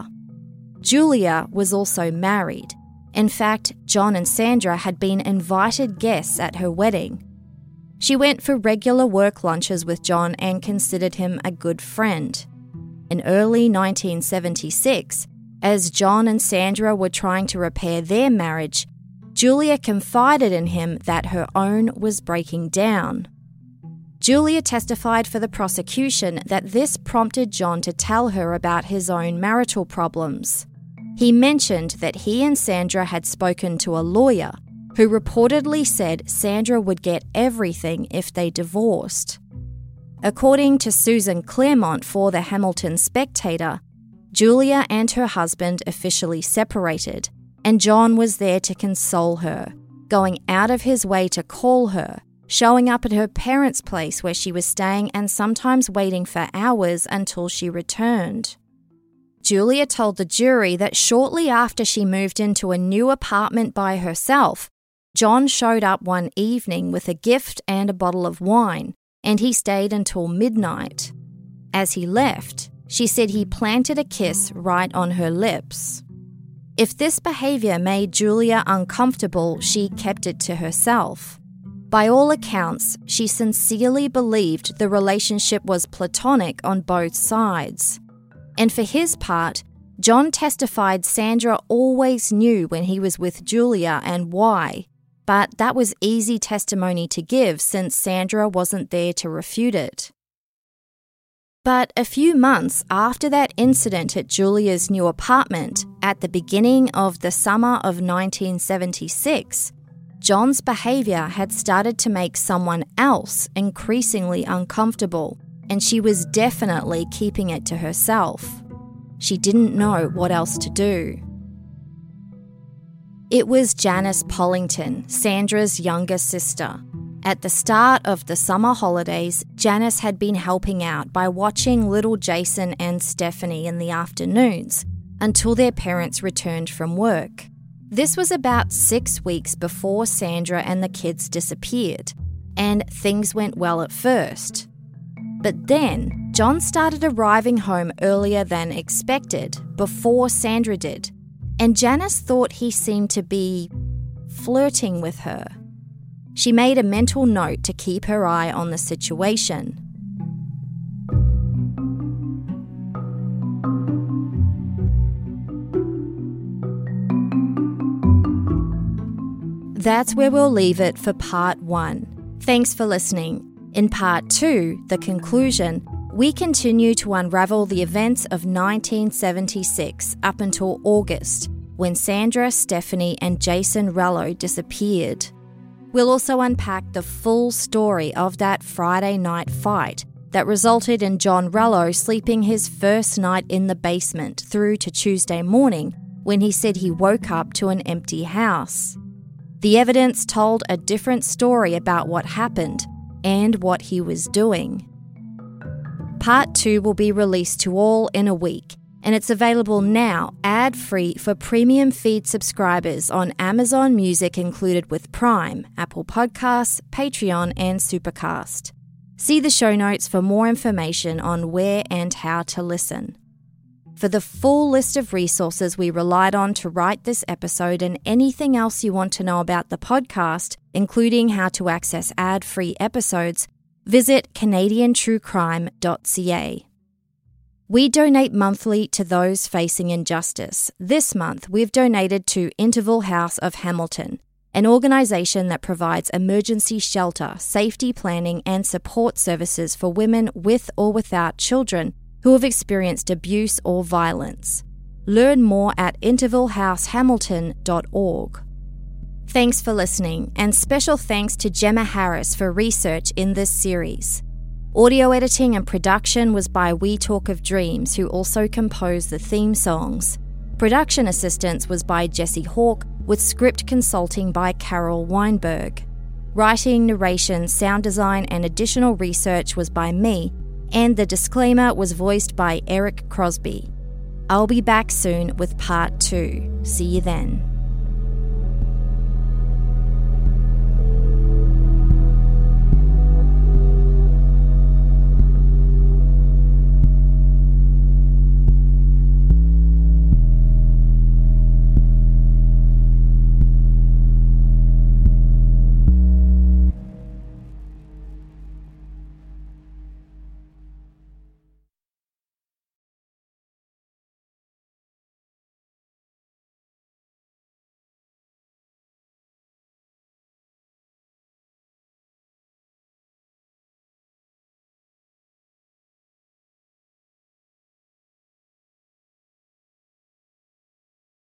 Julia was also married. In fact, John and Sandra had been invited guests at her wedding. She went for regular work lunches with John and considered him a good friend. In early nineteen seventy-six, as John and Sandra were trying to repair their marriage, Julia confided in him that her own was breaking down. Julia testified for the prosecution that this prompted John to tell her about his own marital problems. He mentioned that he and Sandra had spoken to a lawyer who reportedly said Sandra would get everything if they divorced. According to Susan Claremont for the Hamilton Spectator, Julia and her husband officially separated, and John was there to console her, going out of his way to call her, showing up at her parents' place where she was staying and sometimes waiting for hours until she returned. Julia told the jury that shortly after she moved into a new apartment by herself, John showed up one evening with a gift and a bottle of wine, and he stayed until midnight. As he left, she said he planted a kiss right on her lips. If this behaviour made Julia uncomfortable, she kept it to herself. By all accounts, she sincerely believed the relationship was platonic on both sides. And for his part, John testified Sandra always knew when he was with Julia and why, but that was easy testimony to give since Sandra wasn't there to refute it. But a few months after that incident at Julia's new apartment, at the beginning of the summer of nineteen seventy-six, John's behaviour had started to make someone else increasingly uncomfortable, and she was definitely keeping it to herself. She didn't know what else to do. It was Janice Pollington, Sandra's younger sister. At the start of the summer holidays, Janice had been helping out by watching little Jason and Stephanie in the afternoons until their parents returned from work. This was about six weeks before Sandra and the kids disappeared, and things went well at first. But then, John started arriving home earlier than expected, before Sandra did, and Janice thought he seemed to be flirting with her. She made a mental note to keep her eye on the situation. That's where we'll leave it for part one. Thanks for listening. In part two, the conclusion, we continue to unravel the events of nineteen seventy-six up until August, when Sandra, Stephanie and Jason Rello disappeared. We'll also unpack the full story of that Friday night fight that resulted in John Rello sleeping his first night in the basement through to Tuesday morning when he said he woke up to an empty house. The evidence told a different story about what happened and what he was doing. Part two will be released to all in a week, and it's available now ad-free for premium feed subscribers on Amazon Music included with Prime, Apple Podcasts, Patreon and Supercast. See the show notes for more information on where and how to listen. For the full list of resources we relied on to write this episode and anything else you want to know about the podcast, including how to access ad-free episodes, visit canadian true crime dot c a. We donate monthly to those facing injustice. This month, we've donated to Interval House of Hamilton, an organisation that provides emergency shelter, safety planning and support services for women with or without children who have experienced abuse or violence. Learn more at interval house hamilton dot org. Thanks for listening, and special thanks to Gemma Harris for research in this series. Audio editing and production was by We Talk of Dreams, who also composed the theme songs. Production assistance was by Jesse Hawke, with script consulting by Carol Weinberg. Writing, narration, sound design and additional research was by me, and the disclaimer was voiced by Eric Crosby. I'll be back soon with part two. See you then.